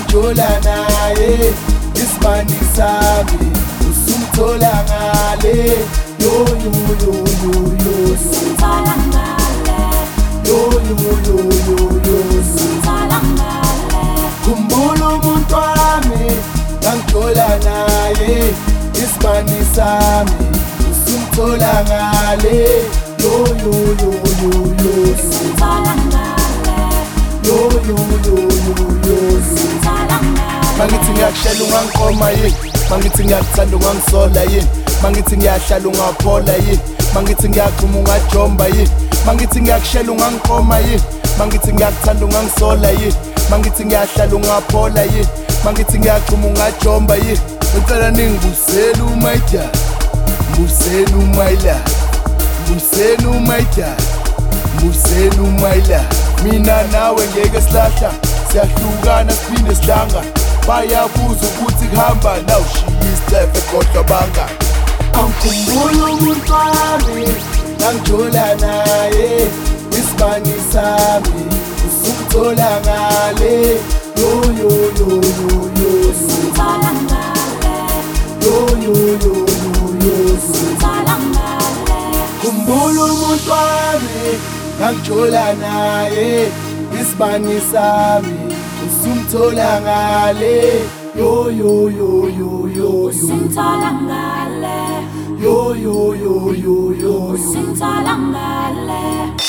ngangithola naye isimani sami usumthola ngale yo yo yo yo yo usumthola ngale yo yo yo yo yo usumthola ngale khumbula umuntu wami ngangithola naye isimani sami usumthola ngale yo yo yo yo yo usumthola ngale yo yo yo yo yo usumthola ngale mangithi ngiyakushela ungangiqoma yini mangithi ngiyakuthanda ungangisola yini mangithi ngiyahlala ungaphola yini mangithi ngiyaqhuma ungajomba yini mangithi ngiyakushela ungangiqoma yini mangithi ngiyakuthanda ungangisola yini mangithi ngiyahlala ungaphola yini mangithi ngiyaqhuma ungajomba yini ngicela ningibusele umayida mbusele umayila mbusele umayida mbusele umayila mina nawe ngeke silahla siyahlukana siphinde silanga bayabuza ukuthi kuhamba nawushiya isicefe kodwa bangani angikhumbula umuntu wami ngangithola naye isibani sami usumthola ngale yo yo yo yo yo usumthola ngale yo yo yo yo yo usumthola ngale khumbula umuntu wami ngangithola naye isibani sami usumthola ngale yo yo yo yo yo usumthola ngale yo yo yo yo yo usumthola ngale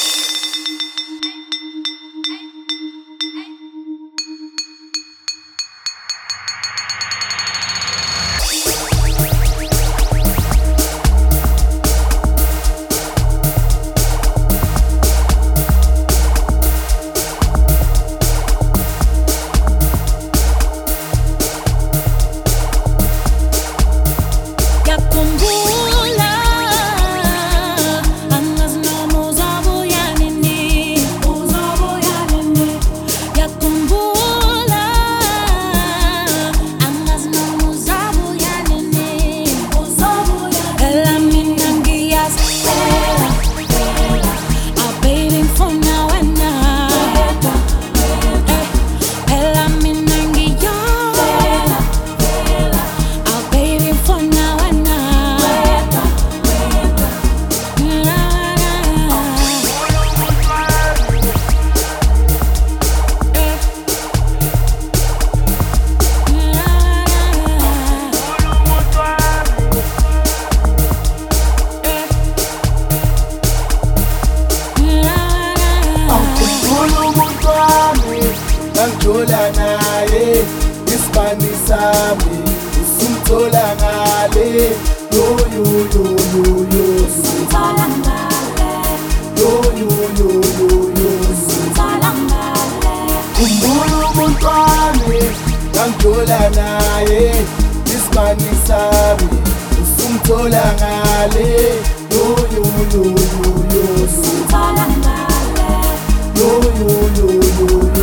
ngangithola naye isibani sami usumthola ngale yo yo yo yo yo usumthola ngale yo yo yo yo yo usumthola ngale khumbula umuntu wami ngangithola naye isibani sami usumthola ngale yo yo yo yo yo usumthola ngale yo yo yo yo